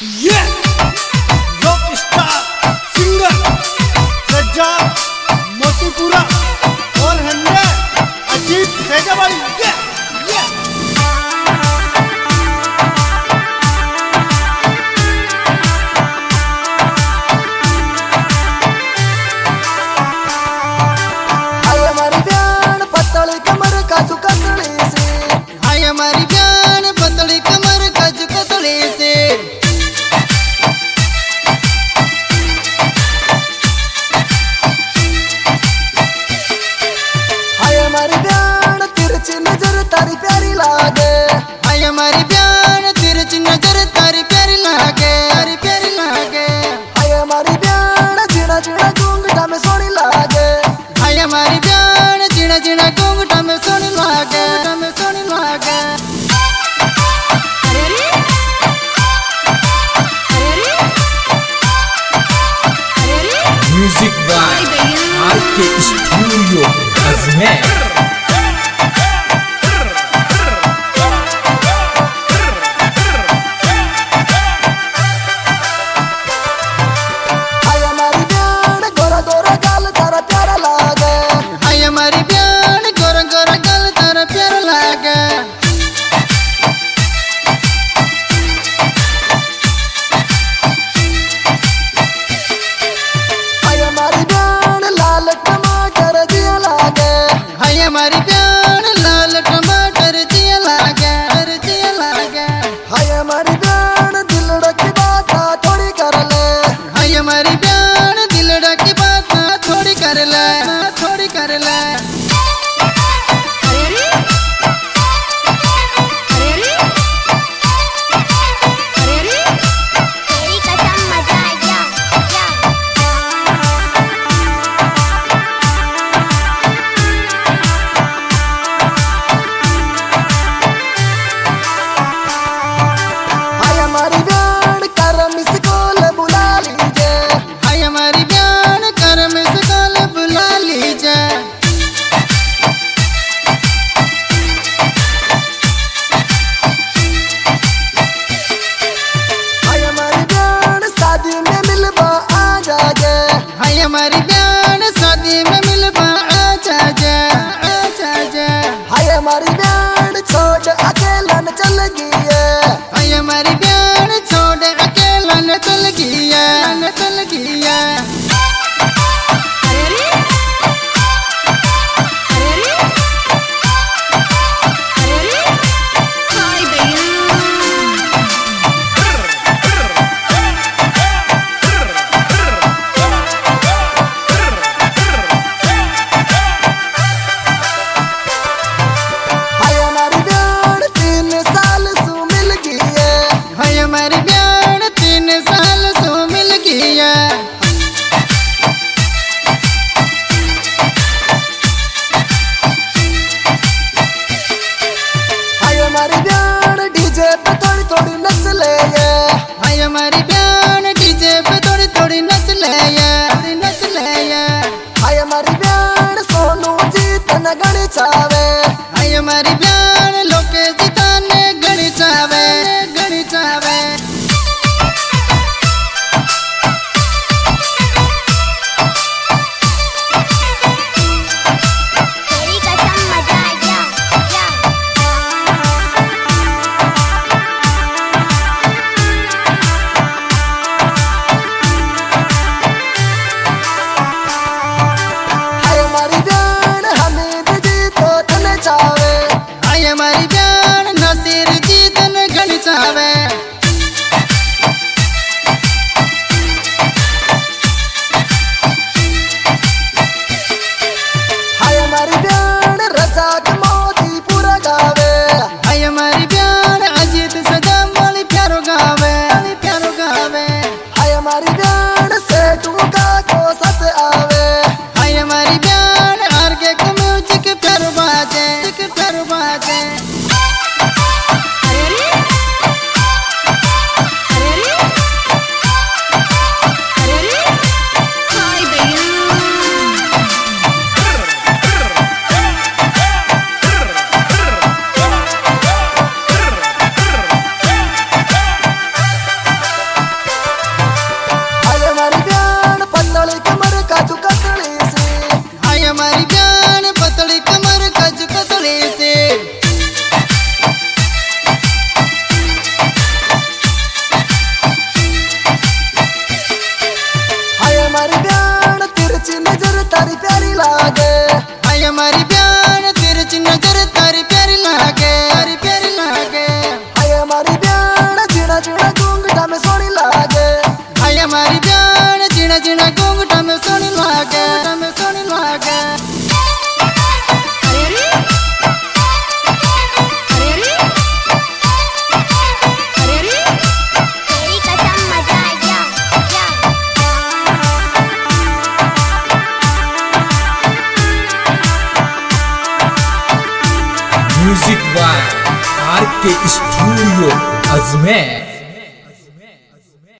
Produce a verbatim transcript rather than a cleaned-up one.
ये rock star singer Sajjad Motipura और हमने अजीत सेजाबाई ये ये हाय हमारी बयान पतली कमर काजू कतली से हाय हमारी बयान पतली कमर काजू कतली से हाय हमारी बयान तिरछी नजर तारी प्यारी लागे हाय हमारी बयान तिरछी नजर तारी प्यारी लागे तारी प्यारी लागे हाय हमारी बयान जीना जीना घूंघटा में सोनी लागे हाय हमारी बयान जीना जीना घूंघटा में सोनी लागे में सोनी लागे म्यूजिक बाय आर के स्टूडियो अजमेर। हाय हमारी बयान गोरा गोरा गाल तारा प्यारा लागे हाय हमारी बयान गोरा गोरा गाल तारा प्यारा लागे हाय हमारी बयान लाल टमाटर दिया लागे हाय हमारी बयान लाल टमाटर दिया लागे दिया लागे हाय हमारी बयान दिलड़ा की बात थोड़ी कर ले हाय हमारी बयान दिलड़ा की बात थोड़ी कर ले थोड़ी कर ले तेरी कसम मजा आ गया हाय हमारी बयान करम स्कूल बुला लीजिए हाय हमारी बयान करम स्कूल बुला लीजिए हाय हमारी बयान शादी में मिलबा आ जाजे हाय हमारी बयान शादी में मिलबा आ जाजे आ जाजे हाय हमारी बयान छोड़ अकेला न चल गई है हाय हमारी बयान छोड़ अकेला न चल गई है न चल गई है हाय भैया के स्टूडियो अजमेर।